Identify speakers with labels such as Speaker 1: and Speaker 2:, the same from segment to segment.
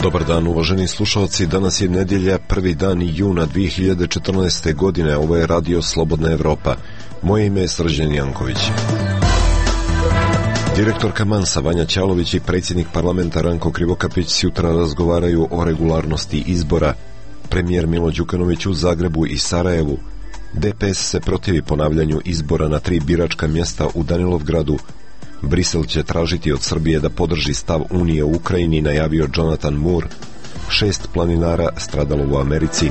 Speaker 1: Dobar dan, uvaženi slušalci. Danas je nedjelja, 1. dan juna 2014. godine. Ovo je Radio Slobodna Evropa. Moje ime je Srđan Janković. Direktorka Mansa Vanja Ćalović i predsjednik parlamenta Ranko Krivokapić sutra razgovaraju o regularnosti izbora. Premijer Milo Đukanović u Zagrebu i Sarajevu. DPS se protivi ponavljanju izbora na 3 biračka mjesta u Danilovgradu. Brisel će tražiti od Srbije da podrži stav Unije u Ukrajini, najavio Jonathan Moore. 6 planinara stradalo u Americi.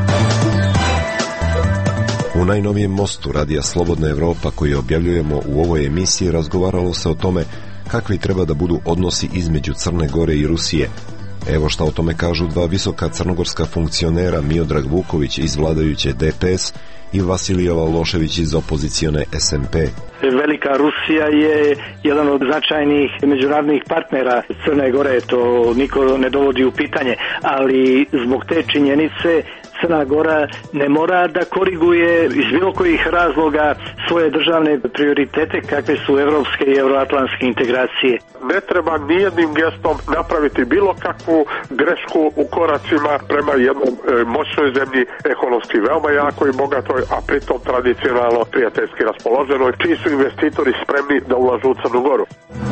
Speaker 1: U najnovijem mostu Radija Slobodna Evropa koji objavljujemo u ovoj emisiji razgovaralo se o tome kakvi treba da budu odnosi između Crne Gore i Rusije. Evo šta o tome kažu dva visoka crnogorska funkcionera, Miodrag Vuković iz vladajuće DPS i Vasilije Lalošević iz opozicione SMP.
Speaker 2: Velika Rusija je jedan od značajnih međunarodnih partnera Crne Gore, to niko ne dovodi u pitanje, ali zbog te činjenice Crna Gora ne mora da koriguje iz bilo kojih razloga svoje državne prioritete kakve su evropske i euroatlantske integracije.
Speaker 3: Ne treba nijednim gestom napraviti bilo kakvu grešku u koracima prema jednom moćnoj zemlji, ekonomski veoma jakoj i bogatoj, a pritom tradicionalno prijateljski raspoloženoj, čiji su investitori spremni da ulažu u Crnu Goru.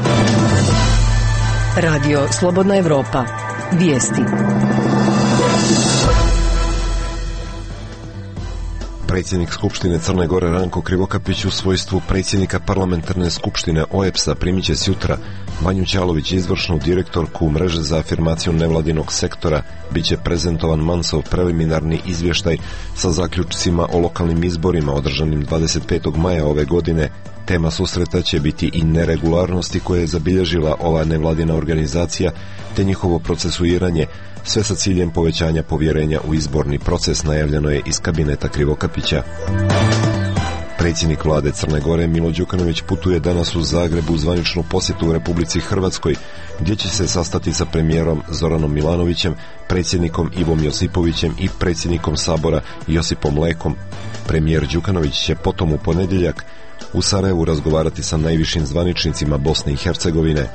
Speaker 4: Radio Slobodna Evropa. Vijesti.
Speaker 1: Predsjednik Skupštine Crne Gore Ranko Krivokapić u svojstvu predsjednika parlamentarne skupštine OEBS-a primit će sutra Vanju Ćalović, izvršnu direktorku mreže za afirmaciju nevladinog sektora. Biće prezentovan Mansov preliminarni izvještaj sa zaključcima o lokalnim izborima održanim 25. maja ove godine. Tema susreta će biti i neregularnosti koje je zabilježila ova nevladina organizacija te njihovo procesuiranje, sve sa ciljem povećanja povjerenja u izborni proces, najavljeno je iz kabineta Krivokapića. Predsjednik vlade Crne Gore Milo Đukanović putuje danas u Zagrebu u zvaničnu posjetu u Republici Hrvatskoj, gdje će se sastati sa premijerom Zoranom Milanovićem, predsjednikom Ivom Josipovićem i predsjednikom Sabora Josipom Lekom. Premijer Đukanović će potom u ponedjeljak u Sarajevu razgovarati sa najvišim zvaničnicima Bosne i Hercegovine.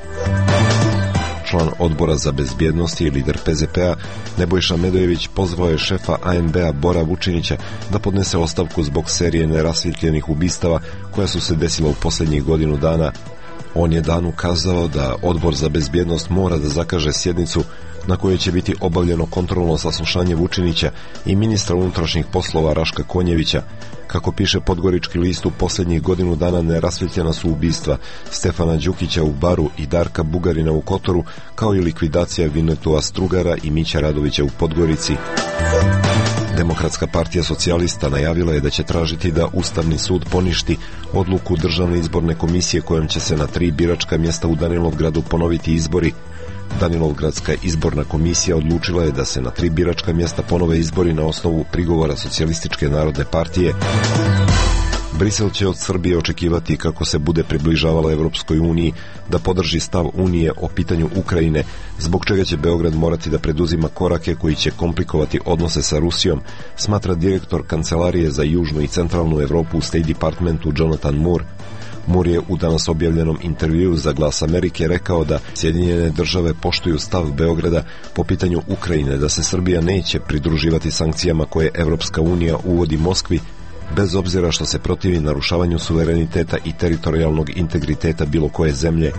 Speaker 1: Član odbora za bezbjednost i lider PZP-a Nebojša Medojević pozvao je šefa ANB-a Bora Vučinića da podnese ostavku zbog serije nerasvjetljenih ubistava koja su se desila u posljednjih godinu dana. On je dan ukazao da odbor za bezbjednost mora da zakaže sjednicu na kojoj će biti obavljeno kontrolno saslušanje Vučinića i ministra unutrašnjih poslova Raška Konjevića. Kako piše Podgorički list, u posljednjih godinu dana nerasvjetljena su ubistva Stefana Đukića u Baru i Darka Bugarina u Kotoru, kao i likvidacija Vinetua Strugara i Mića Radovića u Podgorici. Demokratska partija socijalista najavila je da će tražiti da Ustavni sud poništi odluku Državne izborne komisije kojom će se na 3 biračka mjesta u Danilovgradu ponoviti izbori. Danilovgradska izborna komisija odlučila je da se na 3 biračka mjesta ponove izbori na osnovu prigovora Socijalističke narodne partije. Brisel će od Srbije očekivati, kako se bude približavala Evropskoj uniji, da podrži stav Unije o pitanju Ukrajine, zbog čega će Beograd morati da preduzima korake koji će komplikovati odnose sa Rusijom, smatra direktor Kancelarije za Južnu i Centralnu Evropu u State Departmentu Jonathan Moore. Moore je u danas objavljenom intervjuu za Glas Amerike rekao da Sjedinjene države poštuju stav Beograda po pitanju Ukrajine, da se Srbija neće pridruživati sankcijama koje Evropska unija uvodi Moskvi, bez obzira što se protivi narušavanju suvereniteta i teritorijalnog integriteta bilo koje zemlje.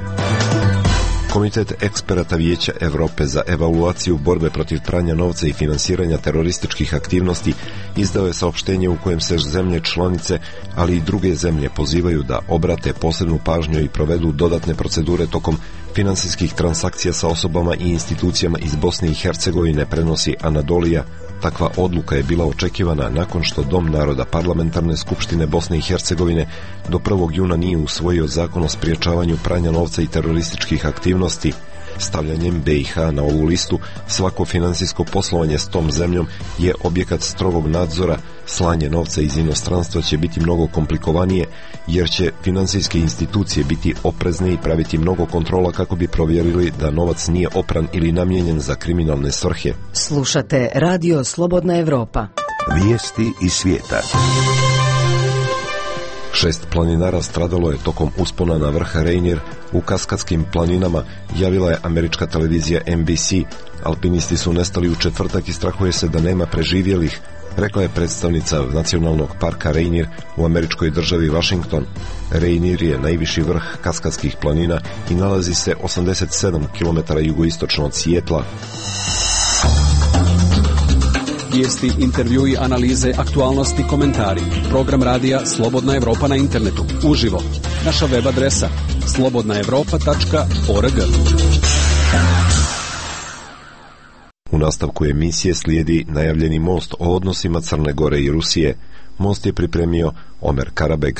Speaker 1: Komitet eksperata Vijeća Europe za evaluaciju borbe protiv pranja novca i finansiranja terorističkih aktivnosti izdao je saopštenje u kojem se zemlje članice, ali i druge zemlje pozivaju da obrate posebnu pažnju i provedu dodatne procedure tokom finansijskih transakcija sa osobama i institucijama iz Bosne i Hercegovine, prenosi Anadolija. Takva odluka je bila očekivana nakon što Dom naroda Parlamentarne skupštine Bosne i Hercegovine do 1. juna nije usvojio zakon o sprječavanju pranja novca i terorističkih aktivnosti. Stavljanjem BiH na ovu listu, svako financijsko poslovanje s tom zemljom je objekat strogog nadzora. Slanje novca iz inostranstva će biti mnogo komplikovanije, jer će financijske institucije biti oprezne i praviti mnogo kontrola kako bi provjerili da novac nije opran ili namijenjen za kriminalne svrhe.
Speaker 4: Slušate Radio Slobodna Evropa.
Speaker 5: Vijesti iz svijeta.
Speaker 1: 6 planinara stradalo je tokom uspona na vrh Rainier u Kaskadskim planinama, javila je američka televizija NBC. Alpinisti su nestali u četvrtak i strahuje se da nema preživjelih, rekla je predstavnica Nacionalnog parka Rainier u američkoj državi Washington. Rainier je najviši vrh Kaskadskih planina i nalazi se 87 km jugoistočno od Sijetla.
Speaker 5: Vijesti, intervjui, analize, aktualnosti, komentari. Program radija Slobodna Evropa na internetu. Uživo. Naša web adresa slobodnaevropa.org.
Speaker 1: U nastavku emisije slijedi najavljeni most o odnosima Crne Gore i Rusije. Most je pripremio Omer Karabeg.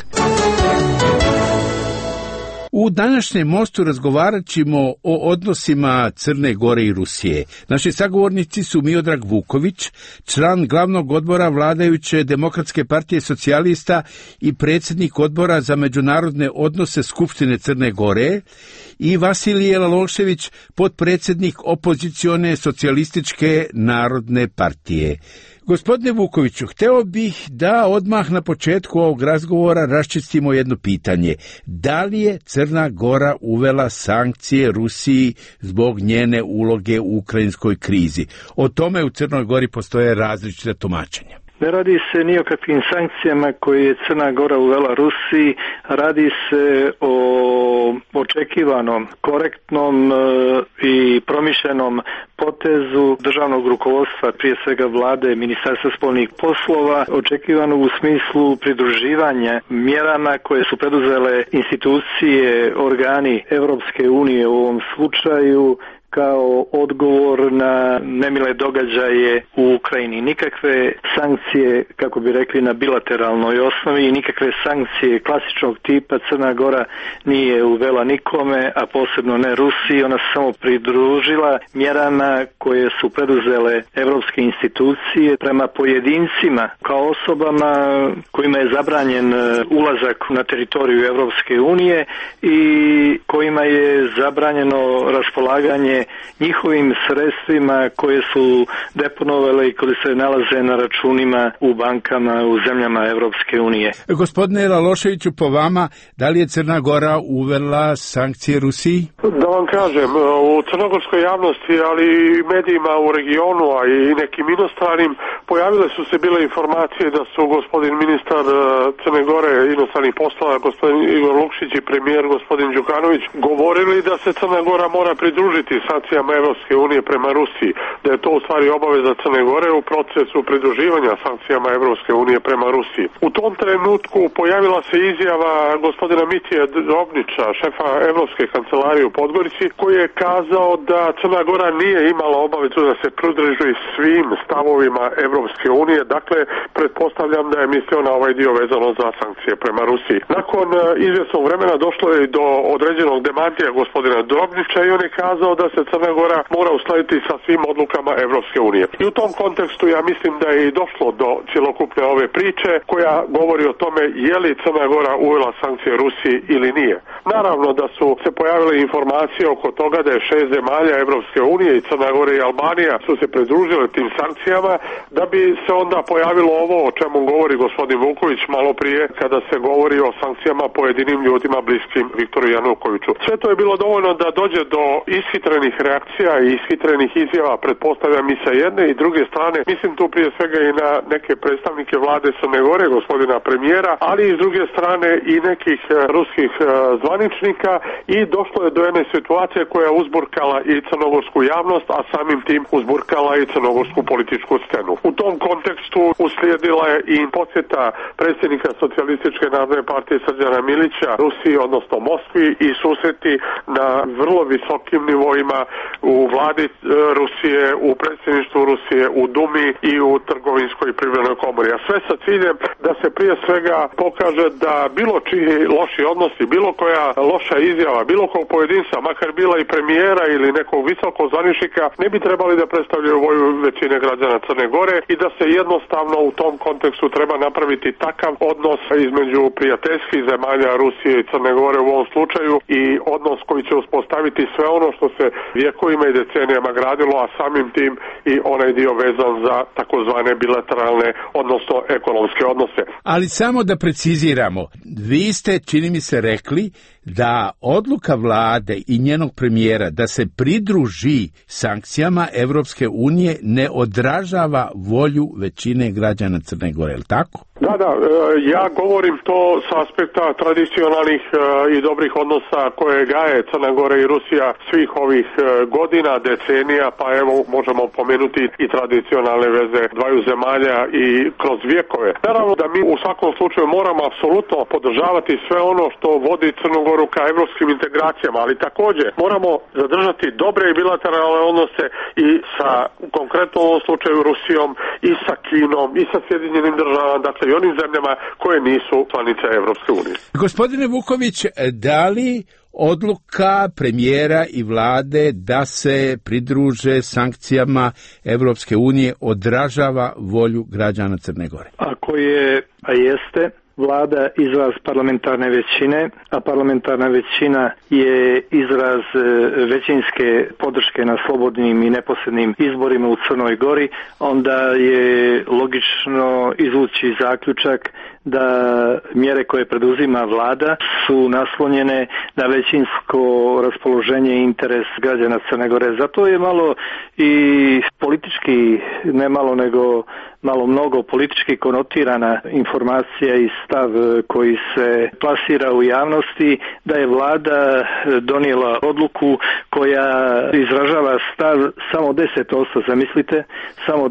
Speaker 6: U današnjem mostu razgovarat ćemo o odnosima Crne Gore i Rusije. Naši sagovornici su Miodrag Vuković, član glavnog odbora vladajuće Demokratske partije socijalista i predsjednik odbora za međunarodne odnose Skupštine Crne Gore, i Vasilije Lalošević, potpredsjednik opozicione socijalističke narodne partije. Gospodine Vukoviću, hteo bih da odmah na početku ovog razgovora raščistimo jedno pitanje. Da li je Crna Gora uvela sankcije Rusiji zbog njene uloge u ukrajinskoj krizi? O tome u Crnoj Gori postoje različite tumačenja.
Speaker 2: Ne radi se ni o kakvim sankcijama koje je Crna Gora uvela Rusiji, radi se o očekivanom, korektnom i promišljenom potezu državnog rukovodstva, prije svega vlade, Ministarstva spoljnih poslova, očekivanog u smislu pridruživanja mjerama koje su preduzele institucije, organi Europske unije u ovom slučaju, kao odgovor na nemile događaje u Ukrajini. Nikakve sankcije, kako bi rekli, na bilateralnoj osnovi i nikakve sankcije klasičnog tipa Crna Gora nije uvela nikome, a posebno ne Rusiji. Ona se samo pridružila mjerama koje su preduzele evropske institucije prema pojedincima kao osobama kojima je zabranjen ulazak na teritoriju Evropske unije i kojima je zabranjeno raspolaganje njihovim sredstvima koje su deponovale i koje se nalaze na računima u bankama u zemljama Evropske unije.
Speaker 6: Gospodine Laloševiću, po vama, da li je Crna Gora uvela sankcije Rusiji?
Speaker 3: Da vam kažem, u crnogorskoj javnosti, ali i medijima u regionu, a i nekim inostranim, pojavile su se bile informacije da su gospodin ministar Crne Gore inostranih poslova, gospodin Igor Lukšić i premijer gospodin Đukanović govorili da se Crna Gora mora pridružiti sankcijama Evropske unije prema Rusiji, da je to u stvari obaveza Crne Gore u procesu pridruživanja sankcijama Evropske unije prema Rusiji. U tom trenutku pojavila se izjava gospodina Mitije Drobnića, šefa Evropske kancelarije u Podgorici, koji je kazao da Crna Gora nije imala obavezu da se pridruži svim stavovima Evropske unije. Dakle, pretpostavljam da je mislio na ovaj dio vezano za sankcije prema Rusiji. Nakon izvjesnog vremena došlo je do određenog demantija gospodina Drobnića i on je kazao da se Crna Gora mora uskladiti sa svim odlukama Evropske unije. I u tom kontekstu ja mislim da je i došlo do cjelokupne ove priče koja govori o tome je li Crna Gora uvela sankcije Rusiji ili nije. Naravno da su se pojavile informacije oko toga da je 6 zemalja Evropske unije i Crna Gora i Albanija su se pridružile tim sankcijama, da bi se onda pojavilo ovo o čemu govori gospodin Vuković malo prije kada se govori o sankcijama pojedinim ljudima bliskim Viktoru Janukoviću. Sve to je bilo dovoljno da dođe do ishitrenih reakcija i ishitrenih izjava, pretpostavljam i sa jedne i druge strane, mislim tu prije svega i na neke predstavnike vlade Crne Gore, gospodina premijera, ali i s druge strane i nekih ruskih zvaničnika i došlo je do jedne situacije koja je uzburkala i crnogorsku javnost, a samim tim uzburkala i crnogorsku političku scenu. U tom kontekstu uslijedila je i posjeta predsjednika Socijalističke narodne partije Srđana Milića Rusiji, odnosno Moskvi, i susreti na vrlo visokim nivoima u vladi Rusije, u predsjedništvu Rusije, u Dumi i u trgovinskoj i privrednoj komori. A sve sa ciljem da se prije svega pokaže da bilo čiji loši odnosi, bilo koja koja loša izjava bilo kog pojedinca, makar bila i premijera ili nekog visokog zvaničnika, ne bi trebali da predstavljaju volju većine građana Crne Gore i da se jednostavno u tom kontekstu treba napraviti takav odnos između prijateljskih zemalja Rusije i Crne Gore u ovom slučaju i odnos koji će uspostaviti sve ono što se vijekovima i decenijama gradilo, a samim tim i onaj dio vezan za takozvane bilateralne, odnosno ekonomske odnose.
Speaker 6: Ali samo da preciziramo, vi ste, čini mi se, rekli da odluka vlade i njenog premijera da se pridruži sankcijama Evropske unije ne odražava volju većine građana Crne Gore, je li tako?
Speaker 3: Da, ja govorim to s aspekta tradicionalnih i dobrih odnosa koje gaje Crna Gora i Rusija svih ovih godina, decenija, pa evo možemo pomenuti i tradicionalne veze dvaju zemalja i kroz vijekove. Naravno da mi u svakom slučaju moramo apsolutno podržavati sve ono što vodi Crnu Goru ka evropskim integracijama, ali također moramo zadržati dobre i bilateralne odnose i sa, konkretno u ovom slučaju, Rusijom i sa Kinom i sa Sjedinjenim državama, dakle i onim zemljama koje nisu članice Evropske unije.
Speaker 6: Gospodine Vuković, da li odluka premijera i vlade da se pridruže sankcijama Evropske unije odražava volju građana Crne Gore?
Speaker 2: Ako je, a jeste, vlada izraz parlamentarne većine, a parlamentarna većina je izraz većinske podrške na slobodnim i neposrednim izborima u Crnoj Gori, onda je logično izvući zaključak da mjere koje preduzima vlada su naslonjene na većinsko raspoloženje i interes građana Crne Gore. Zato je malo i politički, ne malo nego malo mnogo politički konotirana informacija i stav koji se plasira u javnosti da je vlada donijela odluku koja izražava stav samo 10%, zamislite, samo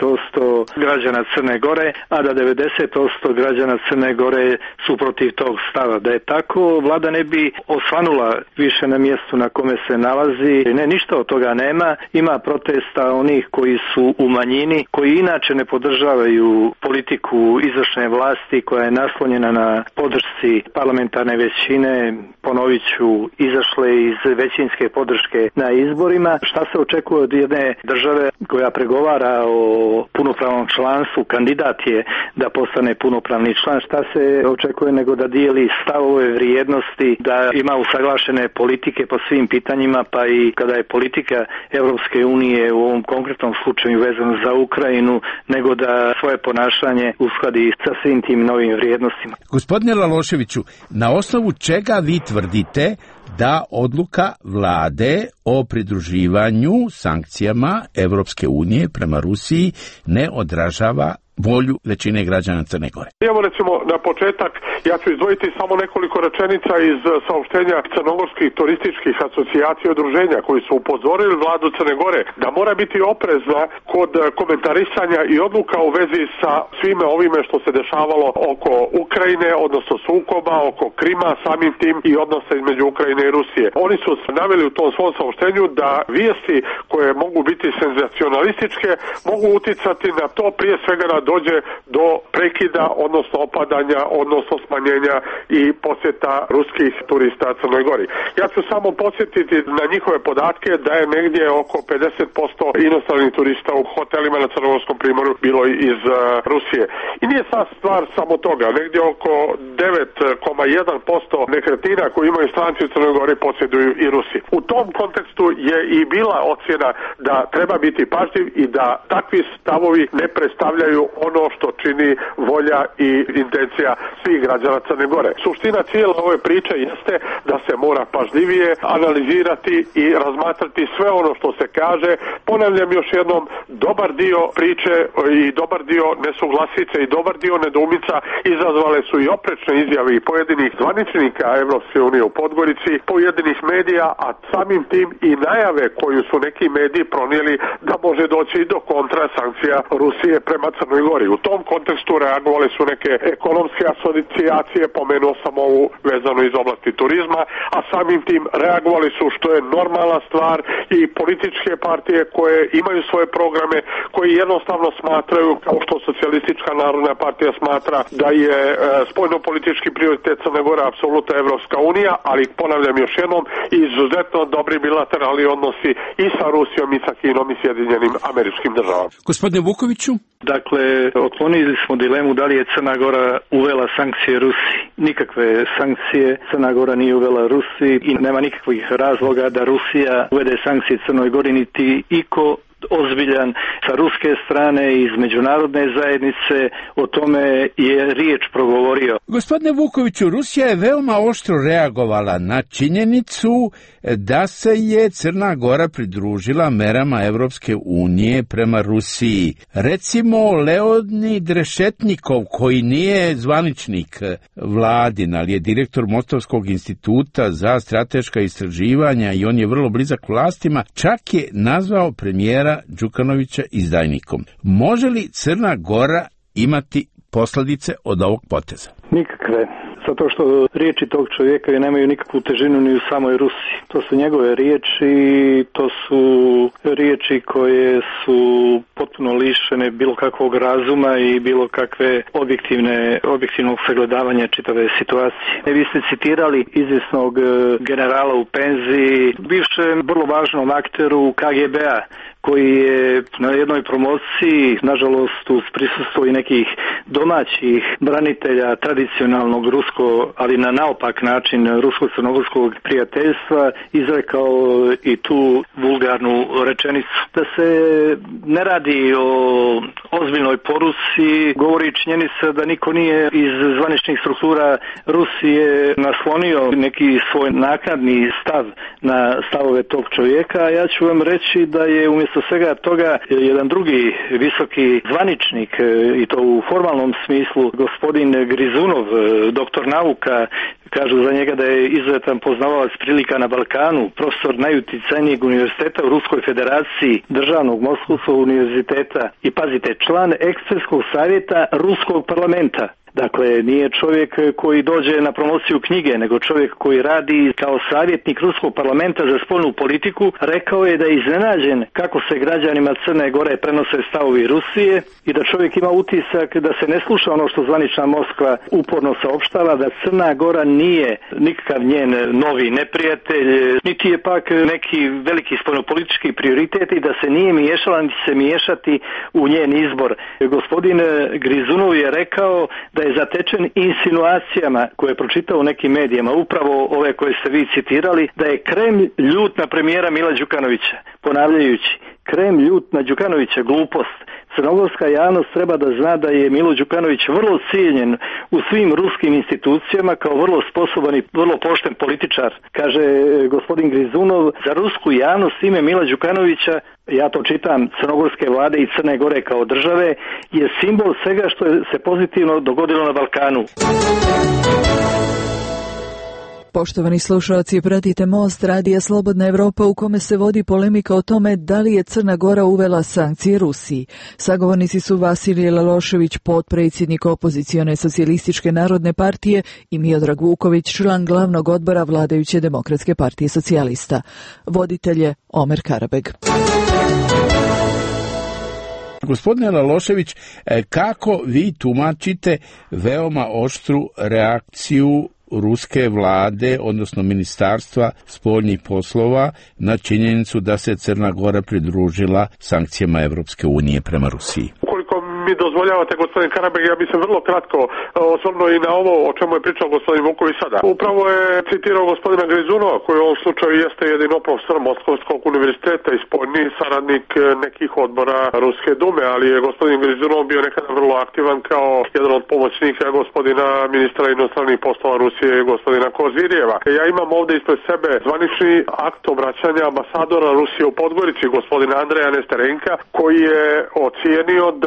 Speaker 2: 10% građana Crne Gore, a da 90% građana Crne Gore su protiv tog stava. Da je tako, vlada ne bi osvanula više na mjestu na kome se nalazi. Ne, ništa od toga nema. Ima protesta onih koji su u manjini, koji inače ne podržavaju politiku izvršne vlasti koja je naslonjena na podršci parlamentarne većine, ponovit ću, izašle iz većinske podrške na izborima. Šta se očekuje od jedne države koja pregovara o punopravnom članstvu, kandidat je da postane punopravni član, šta se očekuje nego da dijeli stavove, vrijednosti, da ima usaglašene politike po svim pitanjima, pa i kada je politika Evropske unije u ovom konkretnom slučaju vezano za Ukrajinu, nego da svoje ponašanje uskladi sa svim tim novim vrijednostima.
Speaker 6: Gospodine Laloševiću, na osnovu čega vi tvrdite da odluka vlade o pridruživanju sankcijama Evropske unije prema Rusiji ne odražava volju većine građana Crne Gore?
Speaker 3: Evo recimo na početak, ja ću izdvojiti samo nekoliko rečenica iz saopštenja crnogorskih turističkih asocijacija i udruženja koji su upozorili vladu Crne Gore da mora biti oprezna kod komentarisanja i odluka u vezi sa svime ovime što se dešavalo oko Ukrajine, odnosno sukoba, oko Krima, samim tim i odnosa između Ukrajine i Rusije. Oni su naveli u tom svom saopštenju da vijesti koje mogu biti senzacionalističke mogu uticati na to, prije svega da dođe do prekida, odnosno opadanja, odnosno smanjenja i posjeta ruskih turista Crnoj Gori. Ja ću samo podsjetiti na njihove podatke da je negdje oko 50% inostranih turista u hotelima na Crnogorskom primorju bilo iz Rusije. I nije sad stvar samo toga, negdje oko 9,1% nekretnina koje imaju stranci u Crnoj Gori posjeduju i Rusi. U tom kontekstu je i bila ocjena da treba biti pažljiv i da takvi stavovi ne predstavljaju ono što čini volja i intencija svih građana Crne Gore. Suština cijele ove priče jeste da se mora pažljivije analizirati i razmatrati sve ono što se kaže. Ponavljam još jednom, dobar dio priče i dobar dio nesuglasice i dobar dio nedoumica izazvale su i oprečne izjave i pojedinih zvaničnika Evropske unije u Podgorici, pojedinih medija, a samim tim i najave koju su neki mediji pronijeli da može doći do kontra sankcija Rusije prema Crnoj Gori. U tom kontekstu reagovali su neke ekonomske asocijacije, pomenuo sam ovu vezano iz oblasti turizma, a samim tim reagovali su, što je normalna stvar, i političke partije koje imaju svoje programe, koji jednostavno smatraju, kao što Socijalistička narodna partija smatra, da je spoljnopolitički prioritet Crne Gore apsolutno Evropska unija, ali ponavljam još jednom, izuzetno dobri bilateralni odnosi i sa Rusijom i sa Kinom i Sjedinjenim Američkim Državama.
Speaker 6: Gospodine Vukoviću?
Speaker 2: Dakle, otklonili smo dilemu da li je Crna Gora uvela sankcije Rusiji. Nikakve sankcije Crna Gora nije uvela Rusiji i nema nikakvih razloga da Rusija uvede sankcije Crnoj Gori, niti iko ozbiljan sa ruske strane iz međunarodne zajednice o tome je riječ progovorio.
Speaker 6: Gospodine Vukoviću, Rusija je veoma oštro reagovala na činjenicu da se je Crna Gora pridružila merama Evropske unije prema Rusiji. Recimo, Leonid Rešetnikov, koji nije zvaničnik vladin, ali je direktor Mostovskog instituta za strateška istraživanja i on je vrlo blizak vlastima, čak je nazvao premijera Đukanovića izdajnikom. Može li Crna Gora imati posljedice od ovog poteza?
Speaker 2: Nikakve. Zato što riječi tog čovjeka nemaju nikakvu težinu ni u samoj Rusiji. To su njegove riječi, to su riječi koje su potpuno lišene bilo kakvog razuma i bilo kakve objektivnog sagledavanja čitave situacije. Vi ste citirali izvjesnog generala u penziji, bivšem vrlo važnom akteru KGB-a, koji je na jednoj promociji, nažalost uz prisustvo i nekih domaćih branitelja tradicionalnog rusko, ali na naopak način rusko-crnogorskog prijateljstva, izrekao i tu vulgarnu rečenicu. Da se ne radi o ozbiljnoj poruci, govori činjenica da niko nije iz zvaničnih struktura Rusije naslonio neki svoj naknadni stav na stavove tog čovjeka. Ja ću vam reći da je umjesto svega toga jedan drugi visoki zvaničnik, i to u formalnom smislu, gospodin Grizunov, doktor nauka, kažu za njega da je izuzetan poznavalac prilika na Balkanu, profesor najuticajnijeg univerziteta u Ruskoj federaciji, državnog Moskovskog univerziteta i, pazite, član ekspertskog savjeta Ruskog parlamenta. Dakle, nije čovjek koji dođe na promociju knjige, nego čovjek koji radi kao savjetnik Ruskog parlamenta za spoljnu politiku. Rekao je da je iznenađen kako se građanima Crne Gore prenose stavovi Rusije i da čovjek ima utisak da se ne sluša ono što zvanična Moskva uporno saopštava, da Crna Gora nije nikakav njen novi neprijatelj, niti je pak neki veliki spoljnopolitički prioritet i da se nije miješala, niti se miješati u njen izbor. Gospodin Grizunov je rekao da je zatečen insinuacijama koje je pročitao u nekim medijima, upravo ove koje ste vi citirali, da je Kremlj ljut na premijera Mila Đukanovića, ponavljajući, Kremlj ljut na Đukanovića, glupost. Crnogorska javnost treba da zna da je Milo Đukanović vrlo cijenjen u svim ruskim institucijama kao vrlo sposoban i vrlo pošten političar. Kaže gospodin Grizunov, za rusku javnost ime Mila Đukanovića, ja to čitam, crnogorske vlade i Crne Gore kao države, je simbol svega što je se pozitivno dogodilo na Balkanu.
Speaker 7: Poštovani slušalci, pratite Most radija Slobodna Evropa u kome se vodi polemika o tome da li je Crna Gora uvela sankcije Rusiji. Sagovornici su Vasilije Lalošević, potpredsjednik opozicione Socijalističke narodne partije, i Miodrag Vuković, član glavnog odbora vladajuće Demokratske partije socijalista. Voditelj je Omer Karabeg.
Speaker 6: Gospodine Lalošević, kako vi tumačite veoma oštru reakciju ruske vlade, odnosno ministarstva spoljnih poslova, na činjenicu da se Crna Gora pridružila sankcijama Evropske unije prema Rusiji?
Speaker 3: Mi dozvoljavate, gospodin Karabeg, ja bi se vrlo kratko osvrnuo i na ovo o čemu je pričao gospodin Vuković sada. Upravo je citirao gospodina Grizunova, koji u ovom slučaju jeste jedino profesor Moskovskog univerziteta i spoljni saradnik nekih odbora Ruske dume, ali je gospodin Grizunov bio nekada vrlo aktivan kao jedan od pomoćnika gospodina ministra inostranih poslova Rusije, gospodina Kozirijeva. Ja imam ovdje ispred sebe zvanični akt obraćanja ambasadora Rusije u Podgorici, gospodina Andreja Nesterenka, koji je ocijenio da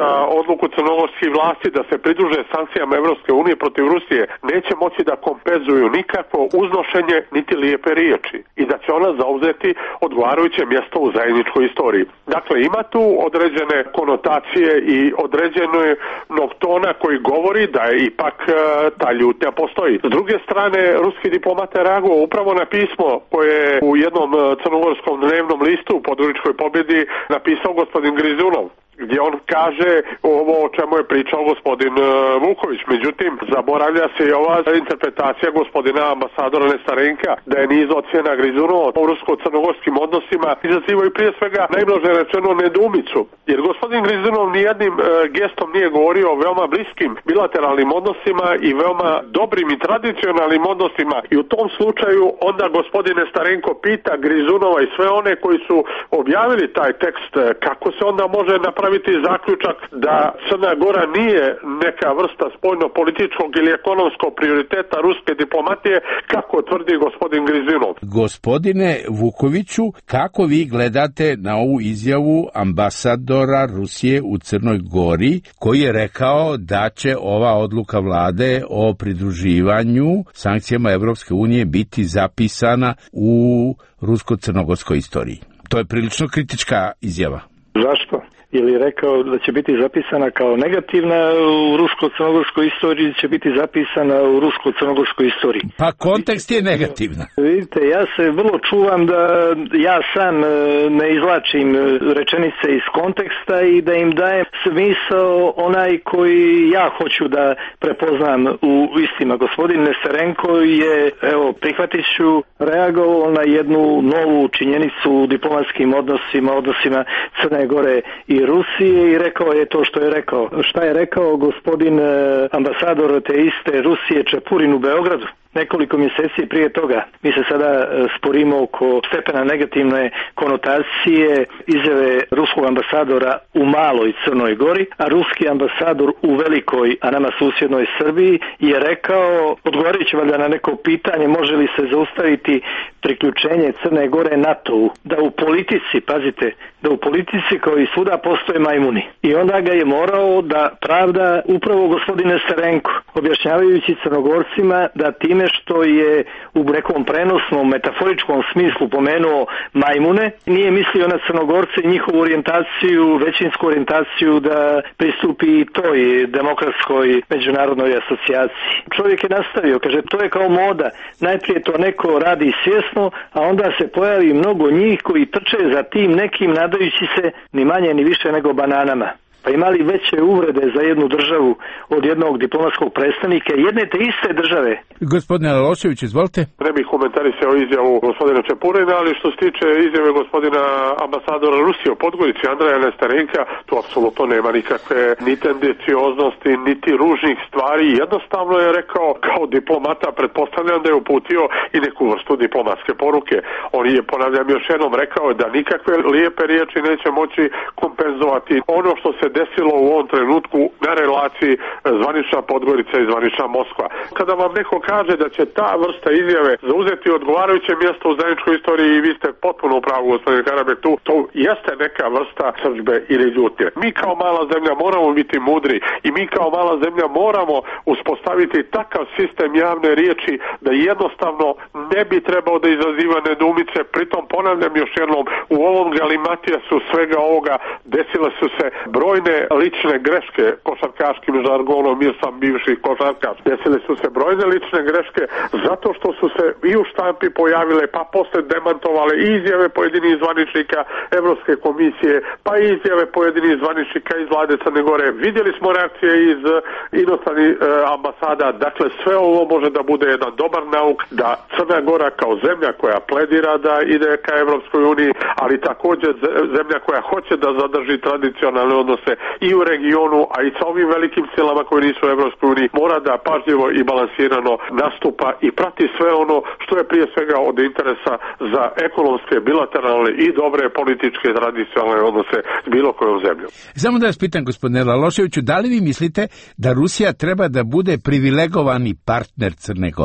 Speaker 3: odluku crnogorskih vlasti da se pridruže sankcijama Evropske unije protiv Rusije, neće moći da kompenzuju nikakvo uznošenje niti lijepe riječi i da će ona zauzeti odgovarajuće mjesto u zajedničkoj istoriji. Dakle, ima tu određene konotacije i određenog tona koji govori da je ipak ta ljutnja postoji. S druge strane, ruski diplomat je reagovao upravo na pismo koje je u jednom crnogorskom dnevnom listu u Podgoričkoj pobjedi napisao gospodin Grizunov, gdje on kaže ovo o čemu je pričao gospodin Vuković. Međutim, zaboravlja se i ova interpretacija gospodina ambasadora Nestarenka da je niz ocjena Grizunova o rusko-crnogorskim odnosima izazivaju prije svega najblaže rečeno nedoumicu. Jer gospodin Grizunov nijednim gestom nije govorio o veoma bliskim bilateralnim odnosima i veoma dobrim i tradicionalnim odnosima. I u tom slučaju onda gospodin Nestarenko pita Grizunova i sve one koji su objavili taj tekst kako se onda može napraviti zaključak da Crna Gora nije neka vrsta spoljno-političkog ili ekonomskog prioriteta ruske diplomatije, kako tvrdi gospodin Grizunov.
Speaker 6: Gospodine Vukoviću, kako vi gledate na ovu izjavu ambasadora Rusije u Crnoj Gori, koji je rekao da će ova odluka vlade o pridruživanju sankcijama Evropske unije biti zapisana u rusko-crnogorskoj istoriji? To je prilično kritička izjava.
Speaker 2: Zašto? Ili rekao da će biti zapisana kao negativna u rusko-crnogorskoj istoriji, će biti zapisana u rusko-crnogorskoj istoriji.
Speaker 6: Pa kontekst je negativna.
Speaker 2: Vidite, ja se vrlo čuvam da ja sam ne izvlačim rečenice iz konteksta i da im dajem smisao onaj koji ja hoću da prepoznam u istima. Gospodin Nesterenko je, evo, prihvatit ću, reagovao na jednu novu činjenicu u diplomatskim odnosima Crne Gore i Rusije i rekao je to što je rekao. Šta je rekao gospodin ambasador te iste Rusije Čepurin u Beogradu? Nekoliko mjeseci prije toga. Mi se sada sporimo oko stepena negativne konotacije izjave ruskog ambasadora u maloj Crnoj Gori, a ruski ambasador u velikoj, a nama susjednoj Srbiji je rekao, odgovarajući valjda na neko pitanje može li se zaustaviti priključenje Crne Gore NATO-u, da u politici, pazite, da u politici kao i svuda postoje majmuni. I onda ga je morao da pravda upravo gospodin Nesterenko, objašnjavajući Crnogorcima da time što je u nekom prenosnom, metaforičkom smislu pomenuo majmune, nije mislio na Crnogorce i njihovu orijentaciju, većinsku orijentaciju da pristupi toj demokratskoj međunarodnoj asocijaciji. Čovjek je nastavio, kaže, to je kao moda. Najprije to neko radi svjesno, a onda se pojavi mnogo njih koji trče za tim nekim nadajući se ni manje ni više nego bananama. Pa imali veće uvrede za jednu državu od jednog diplomatskog predstavnika jedne te iste države.
Speaker 6: Gospodine Lalošević, izvolite.
Speaker 3: Ne bih komentarisao izjavu gospodina Čepurina, ali što se tiče izjave gospodina ambasadora Rusije u Podgorici Andreja Nestarenka, tu apsolutno nema nikakve ni tendencioznosti, niti ružnih stvari. Jednostavno je rekao kao diplomata, pretpostavljam da je uputio i neku vrstu diplomatske poruke. On je, ponavljam još jednom, rekao da nikakve lijepe riječi neće moći kompenzovati ono što se desilo u ovom trenutku na relaciji zvanična Podgorica i zvanična Moskva. Kada vam neko kaže da će ta vrsta izjave zauzeti odgovarajuće mjesto u zajedničkoj istoriji i vi ste potpuno u pravu, gospodine Karabek, to jeste neka vrsta srdžbe ili ljutnje. Mi kao mala zemlja moramo biti mudri i mi kao mala zemlja moramo uspostaviti takav sistem javne riječi da jednostavno ne bi trebao da izaziva nedoumice. Pritom ponavljam još jednom, u ovom galimatijasu svega ovoga desile su se brojne lične greške košarkaškim žargonom, jer sam bivši košarkaš. Desile su se brojne lične greške zato što su se i u štampi pojavile, pa posle demantovale i izjave pojedinih zvaničnika Evropske komisije, pa i izjave pojedinih zvaničnika iz vlade Crne Gore. Vidjeli smo reakcije iz inostranih ambasada. Dakle, sve ovo može da bude jedan dobar nauk da Crna Gora kao zemlja koja pledira da ide ka Evropskoj uniji, ali također zemlja koja hoće da zadrži tradicionalne odnose i u regionu, a i sa ovim velikim silama koji nisu u Evropskoj uniji, mora da pažljivo i balansirano nastupa i prati sve ono što je prije svega od interesa za ekonomske, bilateralne i dobre političke tradicionalne odnose s bilo kojom zemljom.
Speaker 6: Samo da vas pitam, gospodine Laloševiću, da li vi mislite da Rusija treba da bude privilegovani partner Crne Gore?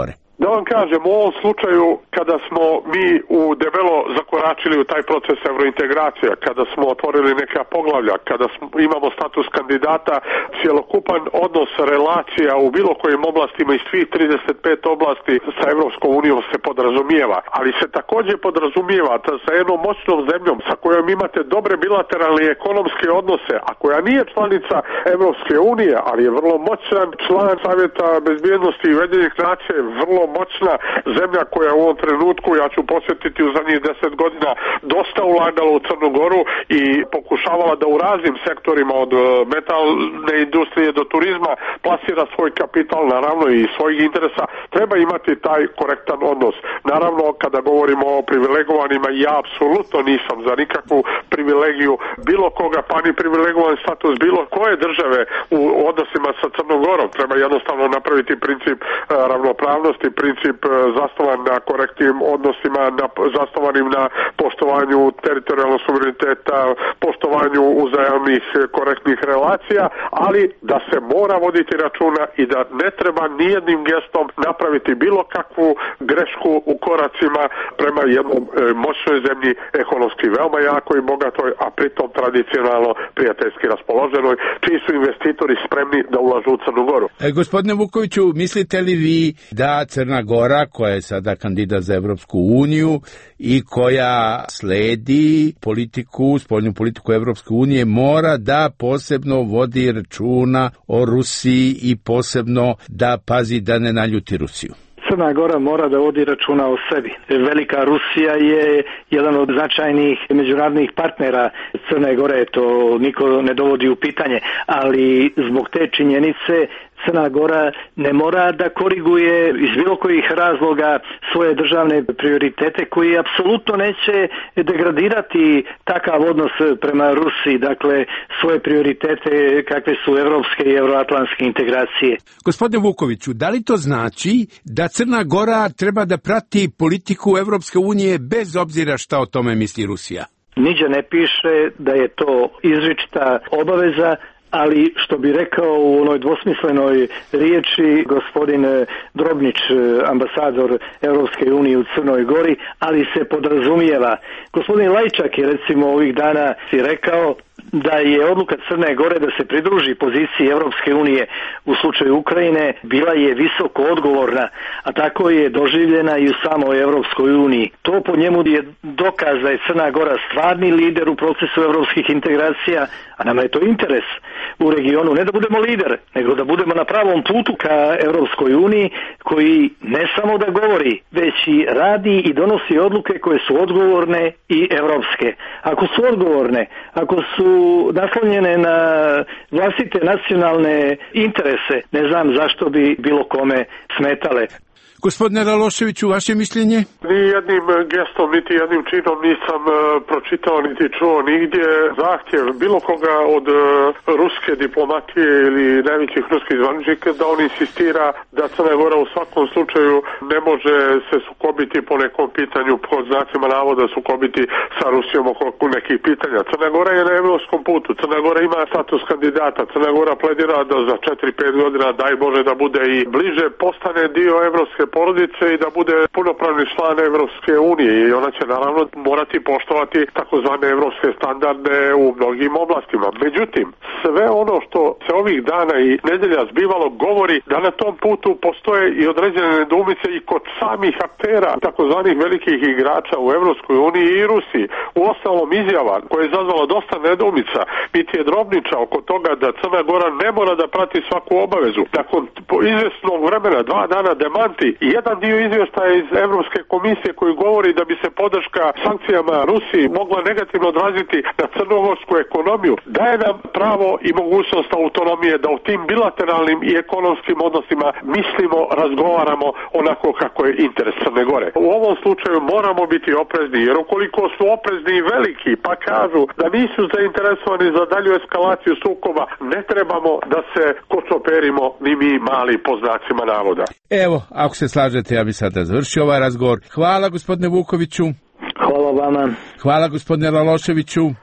Speaker 3: Da vam kažem, u ovom slučaju kada smo mi u debelo zakoračili u taj proces evrointegracija, kada smo otvorili neka poglavlja, kada imamo status kandidata, cjelokupan odnos relacija u bilo kojim oblastima iz svih 35 oblasti sa Evropskom unijom se podrazumijeva, ali se također podrazumijeva da sa jednom moćnom zemljom sa kojom imate dobre bilateralne ekonomske odnose, a koja nije članica Evropske unije, ali je vrlo moćan član Savjeta bezbjednosti i Ujedinjenih nacija, vrlo moćna zemlja koja u ovom trenutku, ja ću posjetiti, u zadnjih 10 godina dosta ulagala u Crnu Goru i pokušavala da u raznim sektorima od metalne industrije do turizma plasira svoj kapital, naravno i svojih interesa, treba imati taj korektan odnos. Naravno, kada govorimo o privilegovanima, ja apsolutno nisam za nikakvu privilegiju bilo koga, pa ni privilegovan status bilo koje države u odnosima sa Crnom Gorom. Treba jednostavno napraviti princip ravnopravnosti, princip zasnovan na korektnim odnosima, zasnovanim na poštovanju teritorijalnog suvereniteta, poštovanju uzajamnih korektnih relacija, ali da se mora voditi računa i da ne treba nijednim gestom napraviti bilo kakvu grešku u koracima prema jednom moćnoj zemlji, ekonomski veoma jakoj i bogatoj, a pritom tradicionalno prijateljski raspoloženoj, čiji su investitori spremni da ulažu u Crnu Goru.
Speaker 6: Gospodine Vukoviću, mislite li vi da Crna Gora, koja je sada kandidat za Evropsku uniju i koja sledi spoljnu politiku Evropske unije, mora da posebno vodi računa o Rusiji i posebno da pazi da ne naljuti Rusiju?
Speaker 2: Crna Gora mora da vodi računa o sebi. Velika Rusija je jedan od značajnih međunarodnih partnera Crne Gore, to niko ne dovodi u pitanje, ali zbog te činjenice Crna Gora ne mora da koriguje iz bilo kojih razloga svoje državne prioritete koji apsolutno neće degradirati takav odnos prema Rusiji, dakle svoje prioritete kakve su evropske i euroatlantske integracije.
Speaker 6: Gospodine Vukoviću, da li to znači da Crna Gora treba da prati politiku Evropske unije bez obzira šta o tome misli Rusija?
Speaker 2: Niđe ne piše da je to izričita obaveza, ali što bi rekao u onoj dvosmislenoj riječi gospodin Drobnić, ambasador Europske unije u Crnoj Gori, ali se podrazumijeva. Gospodin Lajčak je recimo ovih dana si rekao da je odluka Crne Gore da se pridruži poziciji Europske unije u slučaju Ukrajine bila je visoko odgovorna, a tako je doživljena i u samoj Europskoj uniji. To po njemu je dokaz da je Crna Gora stvarni lider u procesu europskih integracija, a nama je to interes u regionu, ne da budemo lider, nego da budemo na pravom putu ka Europskoj uniji, koji ne samo da govori, već i radi i donosi odluke koje su odgovorne i europske. Ako su odgovorne, ako su naslonjene na vlastite nacionalne interese, ne znam zašto bi bilo kome smetale.
Speaker 6: Gospodine Raloševiću, vaše mišljenje?
Speaker 3: Ni jednim gestom, niti jednim činom nisam pročitao, niti čuo nigdje zahtjev bilo koga od ruske diplomatije ili najvećih ruskih zvaničnika da on insistira da Crna Gora u svakom slučaju ne može se sukobiti po nekom pitanju, pod znacima navoda sukobiti sa Rusijom oko nekih pitanja. Crna Gora je na evropskom putu, Crna Gora ima status kandidata, Crna Gora pledira da za 4-5 godina, daj Bože da bude i bliže, postane dio evropske porodice i da bude punopravni član Evropske unije i ona će naravno morati poštovati takozvane evropske standarde u mnogim oblastima. Međutim, sve ono što se ovih dana i nedelja zbivalo govori da na tom putu postoje i određene nedoumice i kod samih aktera takozvanih velikih igrača u Evropskoj uniji i Rusiji. Uostalom izjava koja je izazvala dosta nedoumica biti je Drobniča oko toga da Crna Gora ne mora da prati svaku obavezu. Nakon izvjesnog vremena, 2 dana demanti, jedan dio izvještaja iz Evropske komisije koji govori da bi se podrška sankcijama Rusiji mogla negativno odraziti na crnogorsku ekonomiju, daje nam pravo i mogućnost autonomije da u tim bilateralnim i ekonomskim odnosima mislimo, razgovaramo onako kako je interes Crne Gore. U ovom slučaju moramo biti oprezni, jer ukoliko su oprezni i veliki pa kažu da nisu zainteresovani za dalju eskalaciju sukoba, ne trebamo da se kocoperimo ni mi mali po znacima navoda.
Speaker 6: Evo, ako se slažete, ja bi sada završio ovaj razgovor. Hvala gospodine Vukoviću.
Speaker 2: Hvala vama.
Speaker 6: Hvala gospodine Raloševiću.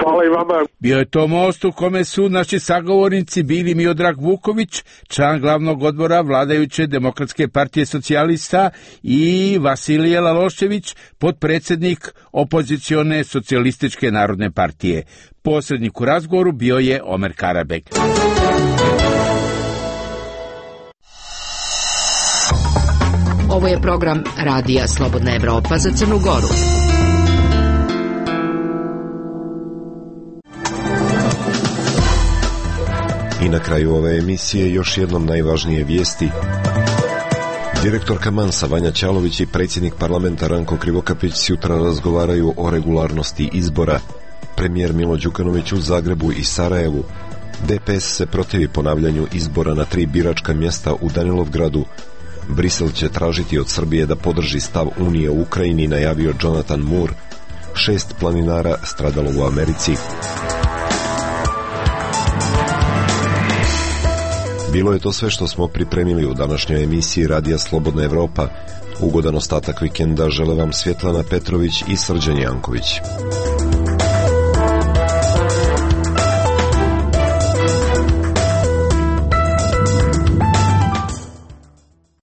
Speaker 3: Hvala i vama.
Speaker 6: Bio je to most u kome su naši sagovornici bili Miodrag Vuković, član glavnog odbora vladajuće Demokratske partije socijalista, i Vasilije Lalošević, potpredsjednik opozicione Socijalističke narodne partije. Posrednik u razgovoru bio je Omer Karabek.
Speaker 4: Ovo je program Radija Slobodna Evropa za Crnu Goru.
Speaker 1: I na kraju ove emisije još jednom najvažnije vijesti. Direktorka Mansa Vanja Ćalović i predsjednik parlamenta Ranko Krivokapić sutra razgovaraju o regularnosti izbora. Premijer Milo Đukanović u Zagrebu i Sarajevu. DPS se protivi ponavljanju izbora na 3 biračka mjesta u Danilovgradu. Brisel će tražiti od Srbije da podrži stav Unije u Ukrajini, najavio Jonathan Moore. 6 planinara stradalo u Americi. Bilo je to sve što smo pripremili u današnjoj emisiji Radija Slobodna Evropa. Ugodan ostatak vikenda žele vam Svjetlana Petrović i Srđan Janković.